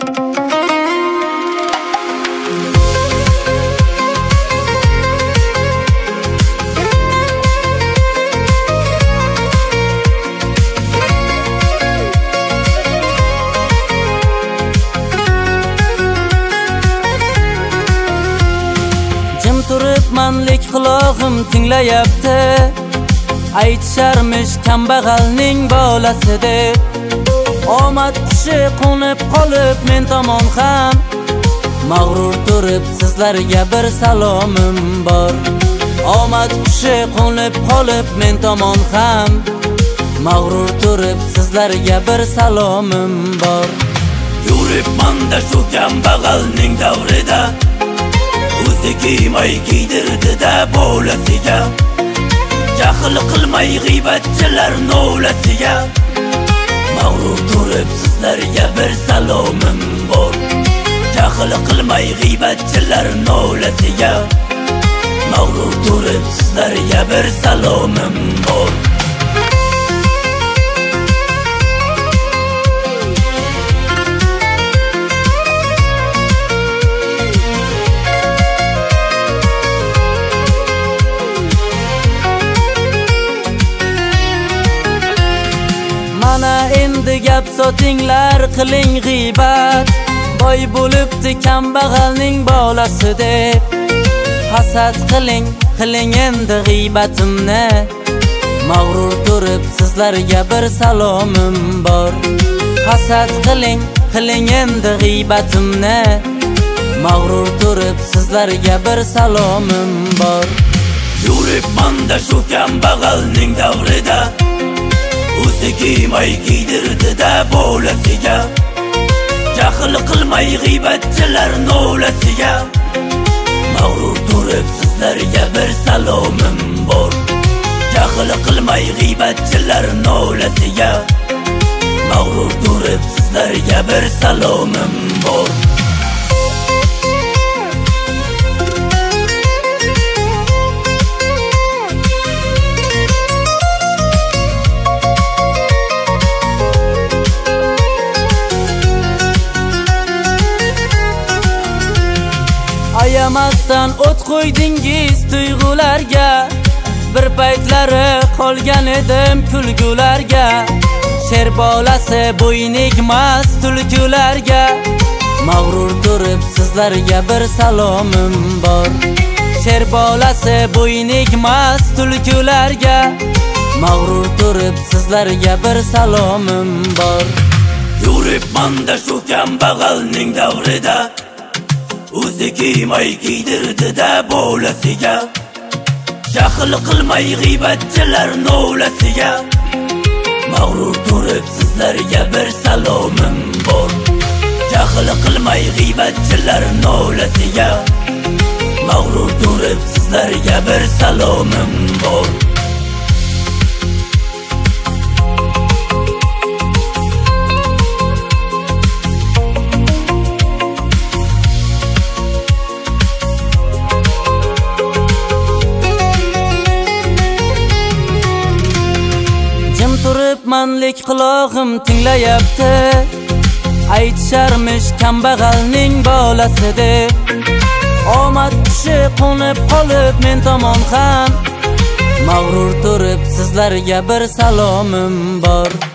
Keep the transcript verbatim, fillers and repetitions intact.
Turibmanlik quloqim tinglayapti, aytisharmish kambag'alning bolasi deb. Omad qushi qo'nib qolib men tomon ham, mag'rur turib sizlarga bir salomim bor. Omad qushi qo'nib qolib men tomon ham, mag'rur turib sizlarga bir salomim bor. Yuribman-da shu kambag'alning davrida, o'zi kiymay kiydirdi-da bolasiga. Jahl qilmay g'iybatchilar novlasiga, mag'rur turib sizlarga bir salomim bor. Jahl qilmay g'iybatchilar novlasiga, mag'rur turib sizlarga bir salomim bor. Mana endi gap sotinglar, qiling g'iybat, boy bo'libdi kambag'alning bolasi deb. Hasad qiling, qiling endi g'iybatimni, mag'rur turib sizlarga bir salomim bor. Hasad qiling, qiling endi g'iybatimni, mag'rur turib sizlarga bir salomim bor. Yuribman-da shu kambag'alning davrida, o'zi kiymay kiydirdi-da bolasiga. Jahl qilmay g'iybatchilar novlasiga, mag'rur turib sizlarga bir salomim bor. Jahl qilmay g'iybatchilar novlasiga, mag'rur turib sizlarga bir salomim bor. Ayamasdan o't qo'ydingiz tuyg'ularga, bir paytlari qolgan edim kulgularga. Sher bolasi bo'ynigmas tulkularga, mag'rur turib sizlarga bir salomim bor. Sher bolasi bo'ynigmas tulkularga, mag'rur turib sizlarga bir salomim bor. Yuribman-da shu kambag'alning davrida, o'zi kiymay kiydirdi-da bolasiga. Jahl qilmay g'iybatchilar novlasiga, mag'rur turib sizlarga bir salomim bor. Jahl qilmay g'iybatchilar novlasiga, mag'rur turib sizlarga bir salomim bor. Turibmanlik quloqim tinglayapti, aytisharmish kambag'alning bolasi deb. Omad qushi qo'nib qolib men tomon ham, mag'rur turib sizlarga bir salomim bor.